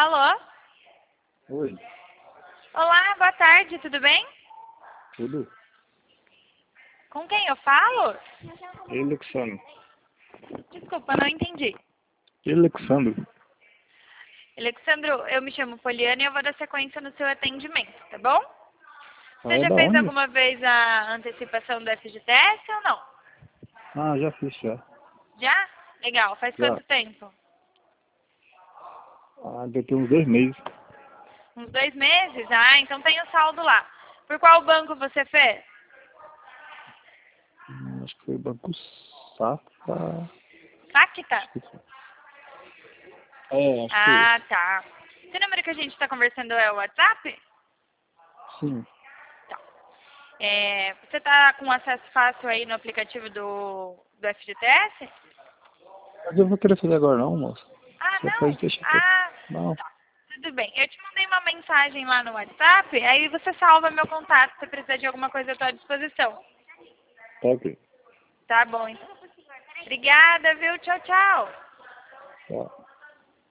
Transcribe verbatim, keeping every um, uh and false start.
Alô? Oi, Olá, boa tarde, tudo bem? tudo? Com quem eu falo? E Alexandre? Desculpa, não entendi. E Alexandre? Alexandro, eu me chamo Poliana e eu vou dar sequência no seu atendimento, tá bom? Ah, Você é já da fez onde? alguma vez a antecipação do F G T S ou não? Ah, já fiz, já. Já? Legal, faz Já. quanto tempo? Ah, deve ter uns dois meses. Uns dois meses? Ah, então tem o saldo lá. Por qual banco você fez? Hum, acho que foi Banco Safra. Pacta? Esqueci. É, acho que foi Ah, esse. tá. Esse número que a gente está conversando é o WhatsApp? Sim. Tá. É, você está com acesso fácil aí no aplicativo do, do F G T S? Mas eu vou querer fazer agora não, moça. Ah, Você pode não? deixar quieto. Ah, Não. tá. Tudo bem. Eu te mandei uma mensagem lá no WhatsApp, aí você salva meu contato se precisar de alguma coisa à tua disposição. Tá ok. Tá bom, então. Obrigada, viu? Tchau, tchau. Tchau.